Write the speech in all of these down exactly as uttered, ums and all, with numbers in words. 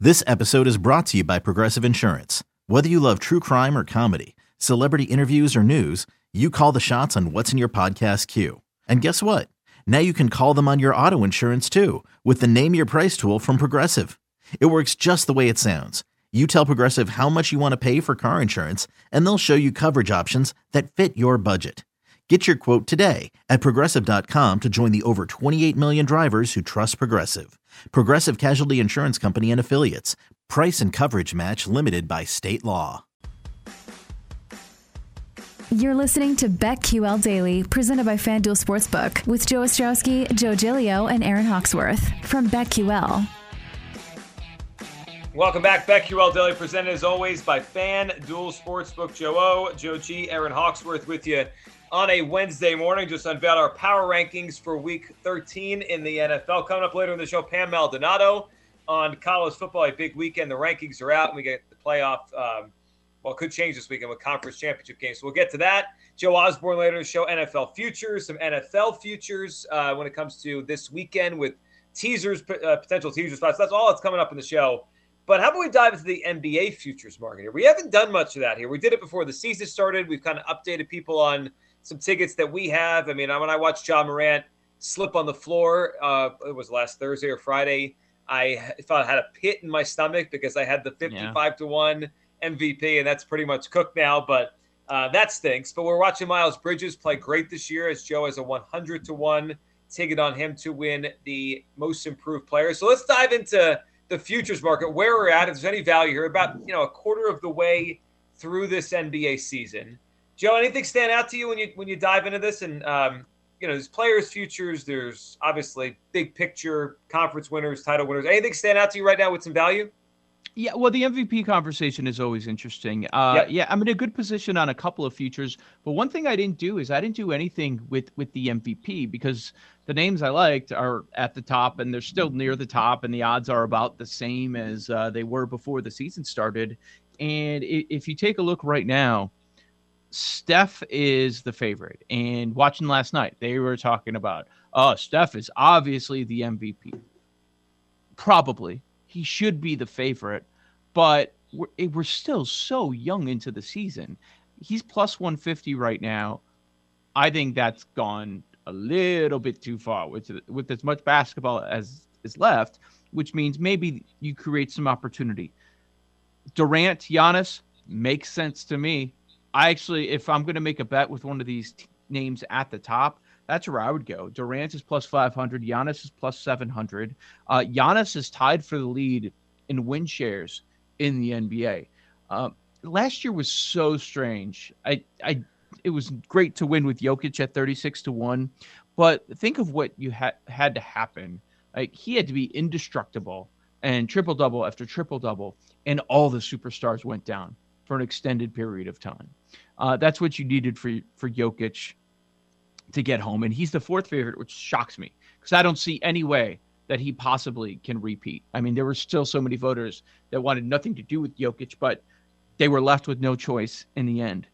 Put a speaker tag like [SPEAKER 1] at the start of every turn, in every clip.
[SPEAKER 1] This episode is brought to you by Progressive Insurance. Whether you love true crime or comedy, celebrity interviews or news, you call the shots on what's in your podcast queue. And guess what? Now you can call them on your auto insurance too with the Name Your Price tool from Progressive. It works just the way it sounds. You tell Progressive how much you want to pay for car insurance, and they'll show you coverage options that fit your budget. Get your quote today at progressive dot com to join the over twenty-eight million drivers who trust Progressive. Progressive Casualty Insurance Company and Affiliates. Price and coverage match limited by state law.
[SPEAKER 2] You're listening to BetQL Daily, presented by FanDuel Sportsbook, with Joe Ostrowski, Joe Giglio, and Aaron Hawksworth from BetQL.
[SPEAKER 3] Welcome back. BetQL Daily, presented as always by FanDuel Sportsbook. Joe O, Joe G, Aaron Hawksworth with you on a Wednesday morning. Just unveiled our power rankings for week thirteen in the N F L. Coming up later in the show, Pam Maldonado on college football. A big weekend. The rankings are out, and we get the playoff. Um, well, it could change this weekend with conference championship games. So we'll get to that. Joe Osborne later in the show, N F L futures, some N F L futures uh, when it comes to this weekend with teasers, uh, potential teaser spots. That's all that's coming up in the show. But how about we dive into the N B A futures market here? We haven't done much of that here. We did it before the season started. We've kind of updated people on some tickets that we have. I mean, when I watched Ja Morant slip on the floor, uh, it was last Thursday or Friday, I thought I had a pit in my stomach because I had the fifty-five to one M V P, and that's pretty much cooked now. But uh, that stinks. But we're watching Miles Bridges play great this year, as Joe has a one hundred to one ticket on him to win the most improved player. So let's dive into the futures market, where we're at. If there's any value here, about you know a quarter of the way through this N B A season. Joe, anything stand out to you when you when you dive into this? And um, you know, there's players' futures. There's obviously big picture conference winners, title winners. Anything stand out to you right now with some value?
[SPEAKER 4] Yeah, well, the M V P conversation is always interesting. Uh, yep. Yeah, I'm in a good position on a couple of futures. But one thing I didn't do is I didn't do anything with, with the M V P because the names I liked are at the top and they're still near the top, and the odds are about the same as uh, they were before the season started. And if you take a look right now, Steph is the favorite. And watching last night, they were talking about, oh, Steph is obviously the M V P. Probably. He should be the favorite, but we're, we're still so young into the season. He's plus one fifty right now. I think that's gone a little bit too far with, with as much basketball as is left, which means maybe you create some opportunity. Durant, Giannis, makes sense to me. I actually, if I'm going to make a bet with one of these t- names at the top, that's where I would go. Durant is plus five hundred. Giannis is plus seven hundred. Uh, Giannis is tied for the lead in win shares in the N B A. Uh, last year was so strange. I, I, it was great to win with Jokic at thirty-six to one, but think of what you had had to happen. Like, he had to be indestructible and triple double after triple double, and all the superstars went down for an extended period of time. Uh, that's what you needed for for Jokic to get home. And he's the fourth favorite, which shocks me because I don't see any way that he possibly can repeat. I mean, there were still so many voters that wanted nothing to do with Jokic, but they were left with no choice in the end.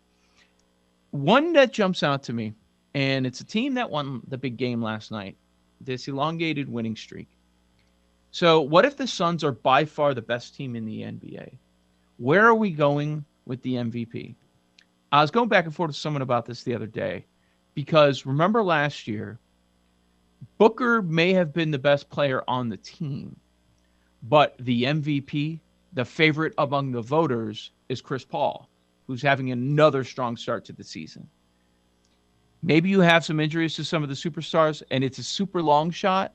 [SPEAKER 4] One that jumps out to me, and it's a team that won the big game last night, this elongated winning streak. So what if the Suns are by far the best team in the N B A? Where are we going with the M V P? I was going back and forth with someone about this the other day. Because remember last year, Booker may have been the best player on the team, but the M V P, the favorite among the voters, is Chris Paul, who's having another strong start to the season. Maybe you have some injuries to some of the superstars, and it's a super long shot,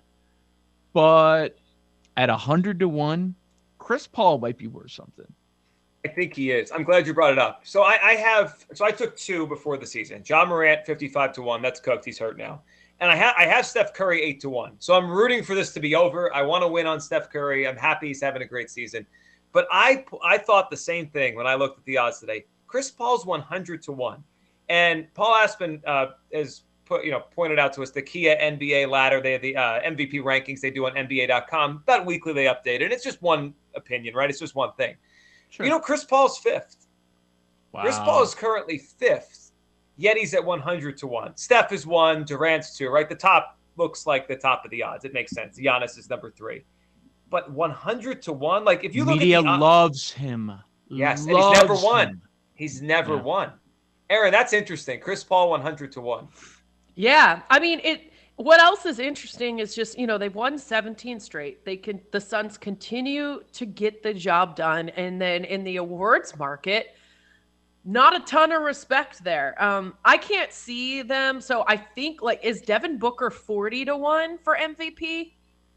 [SPEAKER 4] but at one hundred to one, Chris Paul might be worth something.
[SPEAKER 3] I think he is. I'm glad you brought it up. So I, I have, so I took two before the season. Ja Morant, fifty-five to one. That's cooked. He's hurt now. And I have, I have Steph Curry eight to one. So I'm rooting for this to be over. I want to win on Steph Curry. I'm happy he's having a great season. But I, I thought the same thing when I looked at the odds today. Chris Paul's one hundred to one. And Paul Aspen uh, has put, you know, pointed out to us the Kia N B A ladder. They have the uh, M V P rankings they do on N B A dot com. About weekly they update it. And it's just one opinion, right? It's just one thing. Sure. You know, Chris Paul's fifth. Wow. Chris Paul is currently fifth, yet he's at one hundred to one. Steph is one, Durant's two, right? The top looks like the top of the odds. It makes sense. Giannis is number three. but one hundred to one. Like if you look
[SPEAKER 4] media
[SPEAKER 3] at the,
[SPEAKER 4] loves him.
[SPEAKER 3] Yes,
[SPEAKER 4] loves
[SPEAKER 3] and he's never won.
[SPEAKER 4] him.
[SPEAKER 3] He's never
[SPEAKER 4] yeah.
[SPEAKER 3] won. Aaron, that's interesting. Chris Paul one hundred to one.
[SPEAKER 5] Yeah, I mean it. What else is interesting is just, you know, they've won seventeen straight. They can, the Suns continue to get the job done. And then in the awards market, not a ton of respect there. Um, I can't see them. So I think, like, is Devin Booker forty to one for M V P?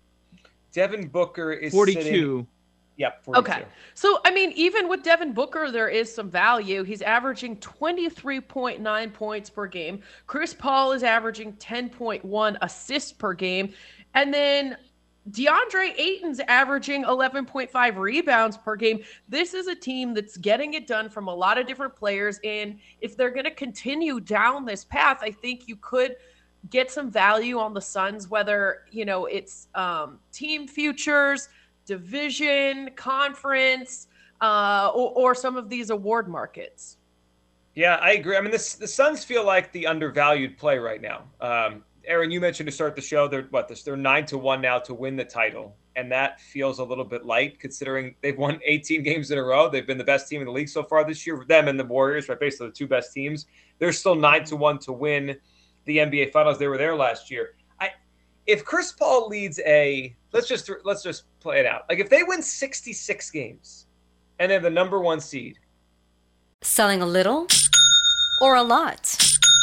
[SPEAKER 3] Devin Booker is
[SPEAKER 4] forty-two.
[SPEAKER 3] Sitting, yep, forty-two.
[SPEAKER 5] Okay. So, I mean, even with Devin Booker, there is some value. He's averaging twenty-three point nine points per game. Chris Paul is averaging ten point one assists per game. And then DeAndre Ayton's averaging eleven point five rebounds per game. This is a team that's getting it done from a lot of different players. And if they're going to continue down this path, I think you could get some value on the Suns, whether, you know, it's um, team futures, division, conference, uh, or, or some of these award markets.
[SPEAKER 3] Yeah, I agree. I mean, this, the Suns feel like the undervalued play right now. Um, Aaron, you mentioned to start the show, they're what this? They're nine to one now to win the title, and that feels a little bit light considering they've won eighteen games in a row. They've been the best team in the league so far this year. Them and the Warriors, right? Basically, the two best teams. They're still nine to one to win the N B A Finals. They were there last year. I, if Chris Paul leads a, let's just let's just play it out. Like if they win sixty-six games, and they're the number one seed.
[SPEAKER 6] Selling a little or a lot?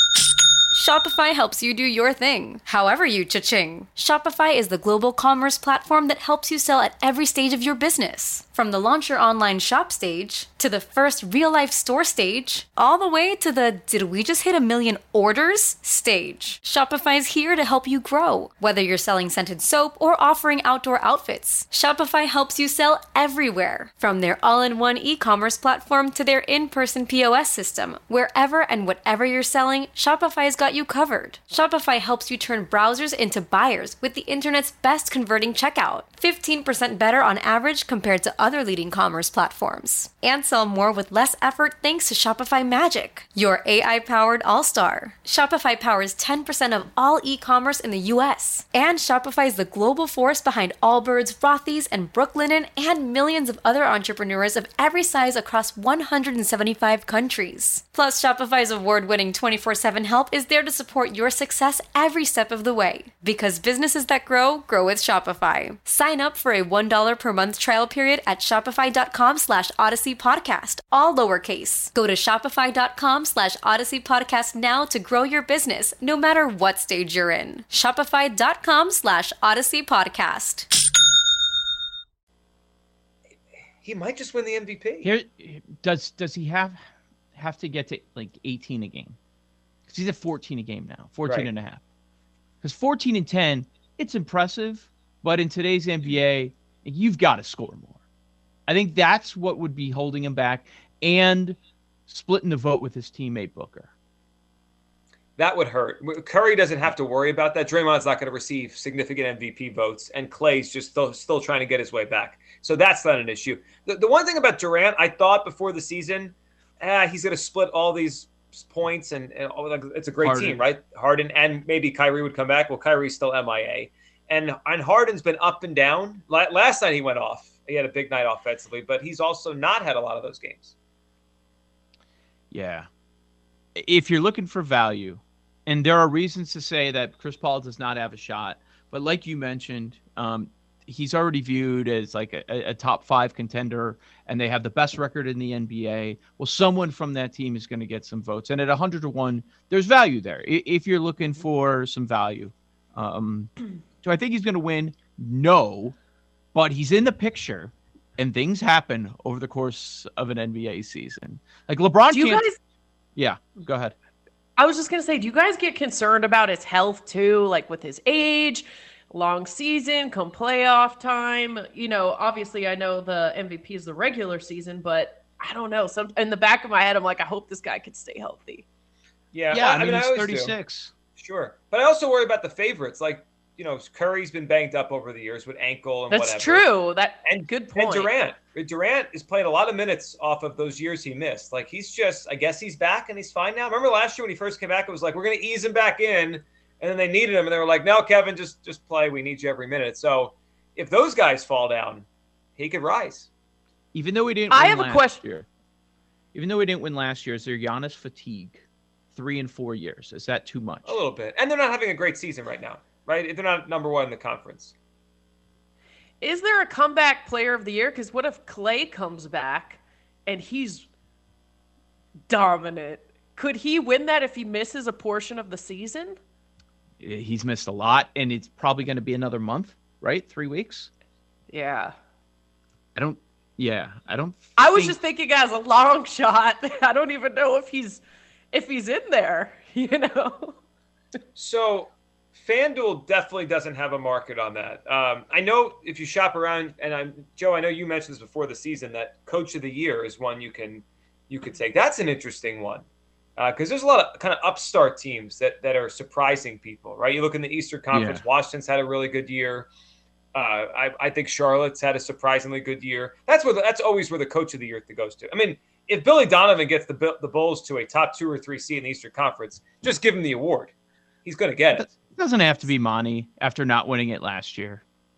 [SPEAKER 6] Shopify helps you do your thing, however you cha-ching. Shopify is the global commerce platform that helps you sell at every stage of your business. From the launch your online shop stage, to the first real-life store stage, all the way to the did we just hit a million orders stage. Shopify is here to help you grow. Whether you're selling scented soap or offering outdoor outfits, Shopify helps you sell everywhere. From their all-in-one e-commerce platform to their in-person P O S system, wherever and whatever you're selling, Shopify's got you covered. Shopify helps you turn browsers into buyers with the internet's best converting checkout. fifteen percent better on average compared to other leading commerce platforms. And sell more with less effort thanks to Shopify Magic, your A I-powered all-star. Shopify powers ten percent of all e-commerce in the U S. And Shopify is the global force behind Allbirds, Rothy's, and Brooklinen, and millions of other entrepreneurs of every size across one hundred seventy-five countries. Plus, Shopify's award-winning twenty-four seven help is there to support your success every step of the way. Because businesses that grow, grow with Shopify. Sign up for a one dollar per month trial period at shopify.com slash Odyssey Podcast, all lowercase. Go to shopify.com slash Odyssey Podcast now to grow your business, no matter what stage you're in. Shopify.com slash Odyssey Podcast.
[SPEAKER 3] He might just win the M V P.
[SPEAKER 4] Here, does does he have have to get to like eighteen a game? Because he's at fourteen a game now, fourteen
[SPEAKER 3] right.
[SPEAKER 4] and a half. Because fourteen and ten, it's impressive, but in today's N B A, you've got to score more. I think that's what would be holding him back, and splitting the vote with his teammate Booker.
[SPEAKER 3] That would hurt. Curry doesn't have to worry about that. Draymond's not going to receive significant M V P votes, and Klay's just still, still trying to get his way back. So that's not an issue. The, the one thing about Durant, I thought before the season, ah, he's going to split all these points, and, and oh, it's a great
[SPEAKER 4] Harden.
[SPEAKER 3] team, right? Harden, and maybe Kyrie would come back. Well, Kyrie's still M I A. And, and Harden's been up and down. Last night he went off. He had a big night offensively, but he's also not had a lot of those games.
[SPEAKER 4] Yeah. If you're looking for value, and there are reasons to say that Chris Paul does not have a shot, but like you mentioned, um, he's already viewed as like a, a top five contender, and they have the best record in the N B A. Well, someone from that team is going to get some votes. And at one hundred to one, there's value there if you're looking for some value. Um, do I think he's going to win? No, but he's in the picture, and things happen over the course of an N B A season. Like LeBron
[SPEAKER 5] Do you
[SPEAKER 4] can't.
[SPEAKER 5] guys?
[SPEAKER 4] Yeah, go ahead.
[SPEAKER 5] I was just gonna say, do you guys get concerned about his health too, like with his age, long season, come playoff time? You know, obviously, I know the M V P is the regular season, but I don't know. Some in the back of my head, I'm like, I hope this guy can stay healthy.
[SPEAKER 3] Yeah,
[SPEAKER 4] Yeah,
[SPEAKER 3] I,
[SPEAKER 4] I mean,
[SPEAKER 3] I mean,
[SPEAKER 4] he's
[SPEAKER 3] I always
[SPEAKER 4] thirty-six.
[SPEAKER 3] Do. Sure, but I also worry about the favorites. Like, you know, Curry's been banged up over the years with ankle and
[SPEAKER 5] That's
[SPEAKER 3] whatever.
[SPEAKER 5] true. That
[SPEAKER 3] And
[SPEAKER 5] good point.
[SPEAKER 3] And Durant, Durant is playing a lot of minutes off of those years he missed. Like he's just, I guess he's back and he's fine now. Remember last year when he first came back, it was like we're going to ease him back in, and then they needed him, and they were like, "No, Kevin, just just play. We need you every minute." So if those guys fall down, he could rise.
[SPEAKER 4] Even though he didn't
[SPEAKER 5] I
[SPEAKER 4] win
[SPEAKER 5] have a
[SPEAKER 4] last
[SPEAKER 5] question.
[SPEAKER 4] year. Even though he didn't win last year, is there Giannis fatigue? Three and four years. Is that too much?
[SPEAKER 3] A little bit. And they're not having a great season right now, right? They're not number one in the conference.
[SPEAKER 5] Is there a comeback player of the year? Because what if Clay comes back and he's dominant? Could he win that if he misses a portion of the season?
[SPEAKER 4] He's missed a lot, and it's probably going to be another month, right? Three weeks?
[SPEAKER 5] Yeah.
[SPEAKER 4] I don't, yeah, I don't
[SPEAKER 5] I was
[SPEAKER 4] think-
[SPEAKER 5] just thinking as a long shot. I don't even know if he's if he's in there, you know?
[SPEAKER 3] So FanDuel definitely doesn't have a market on that. Um, I know if you shop around, and I'm Joe, I know you mentioned this before the season, that Coach of the Year is one you can you could take. That's an interesting one because uh, there's a lot of kind of upstart teams that that are surprising people, right? You look in the Eastern Conference,
[SPEAKER 4] Yeah.
[SPEAKER 3] Washington's had a really good year. Uh, I, I think Charlotte's had a surprisingly good year. That's where the, that's always where the Coach of the Year goes to. I mean, if Billy Donovan gets the the Bulls to a top two or three seed in the Eastern Conference, just give him the award. He's going to get it.
[SPEAKER 4] It doesn't have to be Monty after not winning it last year.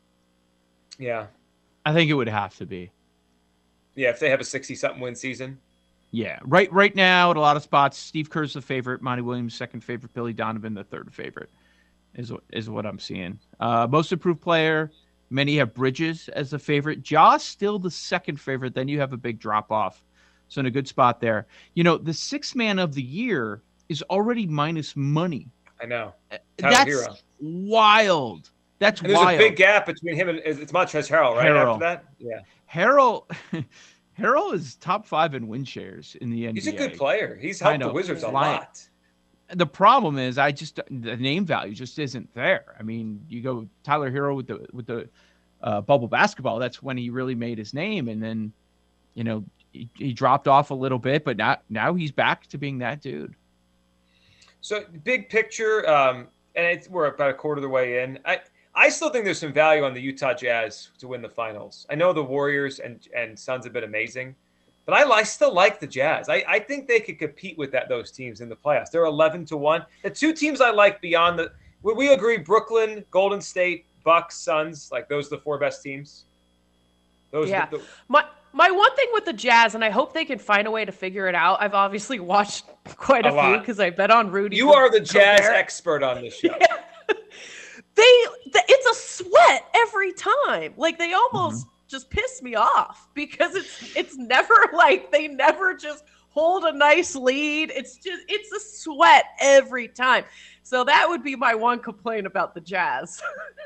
[SPEAKER 3] Yeah.
[SPEAKER 4] I think it would have to be.
[SPEAKER 3] Yeah, if they have a sixty-something win season.
[SPEAKER 4] Yeah, right. Right now, at a lot of spots, Steve Kerr's the favorite, Monty Williams second favorite, Billy Donovan the third favorite, is what is what I'm seeing. Uh, most improved player, many have Bridges as the favorite. Ja's still the second favorite. Then you have a big drop off, so in a good spot there. You know, the sixth man of the year is already minus money.
[SPEAKER 3] I know. Tyler
[SPEAKER 4] That's
[SPEAKER 3] Hero.
[SPEAKER 4] wild. That's
[SPEAKER 3] And there's
[SPEAKER 4] wild.
[SPEAKER 3] a big gap between him and it's Montrezl Harrell, right?
[SPEAKER 4] Harrell.
[SPEAKER 3] After that, yeah.
[SPEAKER 4] Harrell, Harrell is top five in win shares in the N B A.
[SPEAKER 3] He's a good player. He's
[SPEAKER 4] I
[SPEAKER 3] helped the
[SPEAKER 4] know.
[SPEAKER 3] Wizards a
[SPEAKER 4] Lion-
[SPEAKER 3] lot.
[SPEAKER 4] The problem is, I just the name value just isn't there. I mean, you go Tyler Hero with the with the uh, bubble basketball. That's when he really made his name, and then, you know, he, he dropped off a little bit, but now now he's back to being that dude.
[SPEAKER 3] So big picture, um, and it's, we're about a quarter of the way in. I I still think there's some value on the Utah Jazz to win the finals. I know the Warriors and and Suns have been amazing, but I, I still like the Jazz. I, I think they could compete with that those teams in the playoffs. They're eleven to one. The two teams I like beyond the would we agree Brooklyn, Golden State, Bucks, Suns, like those are the four best teams. Those
[SPEAKER 5] Yeah.
[SPEAKER 3] the, the,
[SPEAKER 5] My my one thing with the Jazz, and I hope they can find a way to figure it out. I've obviously watched quite a,
[SPEAKER 3] A
[SPEAKER 5] few
[SPEAKER 3] lot.
[SPEAKER 5] because I bet on Rudy.
[SPEAKER 3] you are the Jazz
[SPEAKER 5] Gobert.
[SPEAKER 3] expert on this show.
[SPEAKER 5] They, th- it's a sweat every time. Like they almost
[SPEAKER 3] Mm-hmm.
[SPEAKER 5] just piss me off because it's it's never like they never just hold a nice lead. It's just it's a sweat every time. So that would be my one complaint about the Jazz.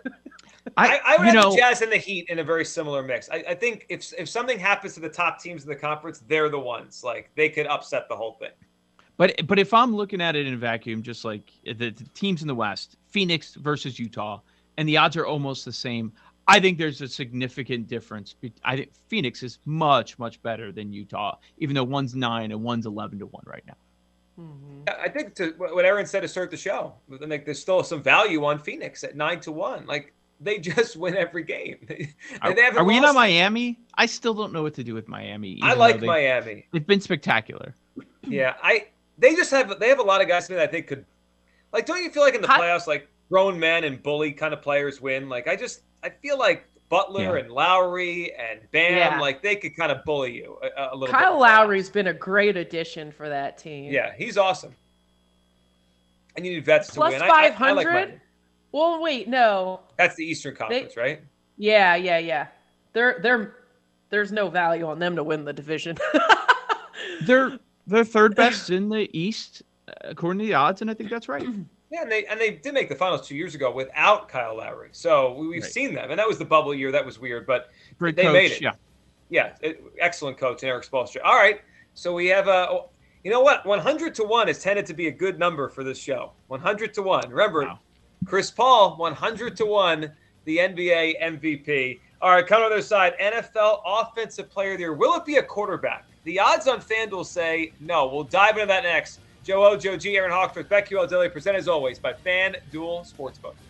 [SPEAKER 3] I, I would
[SPEAKER 4] you
[SPEAKER 3] have
[SPEAKER 4] know,
[SPEAKER 3] the Jazz and the Heat in a very similar mix. I, I think if if something happens to the top teams in the conference, they're the ones. Like they could upset the whole thing.
[SPEAKER 4] But but if I'm looking at it in a vacuum, just like the, the teams in the West, Phoenix versus Utah, and the odds are almost the same, I think there's a significant difference. Be- I think Phoenix is much, much better than Utah, even though one's nine and one's eleven to one right now.
[SPEAKER 3] I think to what Aaron said to start the show, like there's still some value on Phoenix at nine to one. Like they just win every game. They,
[SPEAKER 4] Are,
[SPEAKER 3] they haven't
[SPEAKER 4] are we in
[SPEAKER 3] lost.
[SPEAKER 4] on Miami? I still don't know what to do with Miami. even
[SPEAKER 3] I
[SPEAKER 4] though
[SPEAKER 3] like
[SPEAKER 4] they-
[SPEAKER 3] Miami.
[SPEAKER 4] They've been spectacular.
[SPEAKER 3] Yeah, I they just have they have a lot of guys that I think could like. Don't you feel like in the
[SPEAKER 5] Hi-
[SPEAKER 3] playoffs, like grown men and bully kind of players win? Like I just I feel like Butler
[SPEAKER 4] Yeah.
[SPEAKER 3] and Lowry and Bam,
[SPEAKER 5] Yeah.
[SPEAKER 3] like they could kind of bully you a, a little. bit
[SPEAKER 5] Kyle
[SPEAKER 3] in the
[SPEAKER 5] Lowry's been a great addition for that team.
[SPEAKER 3] playoffs. Yeah, he's awesome. And you need vets
[SPEAKER 5] Plus
[SPEAKER 3] to win. I- I- I
[SPEAKER 5] five
[SPEAKER 3] like
[SPEAKER 5] hundred.
[SPEAKER 3] Miami.
[SPEAKER 5] Well, wait, no.
[SPEAKER 3] That's the Eastern Conference, right?
[SPEAKER 5] Yeah, yeah, yeah. They're they're there's no value on them to win the division.
[SPEAKER 4] They're they're third best in the East uh, according to the odds, and I think that's right.
[SPEAKER 3] Yeah, and they and they did make the finals two years ago without Kyle Lowry. So we, we've
[SPEAKER 4] Right.
[SPEAKER 3] seen them, and that was the bubble year. That was weird, but
[SPEAKER 4] Great
[SPEAKER 3] they
[SPEAKER 4] coach,
[SPEAKER 3] made it.
[SPEAKER 4] yeah.
[SPEAKER 3] Yeah, it, excellent coach, and Eric Spoelstra. All right, so we have a. Uh, you know what? one hundred to one has tended to be a good number for this show. one hundred to one. Remember,
[SPEAKER 4] Wow.
[SPEAKER 3] Chris Paul, one hundred to one, the N B A M V P. All right, come on the other side. N F L Offensive Player of the Year. Will it be a quarterback? The odds on FanDuel say no. We'll dive into that next. Joe O, Joe G, Aaron Hawksworth, BetQL Daily, presented as always by FanDuel Sportsbook.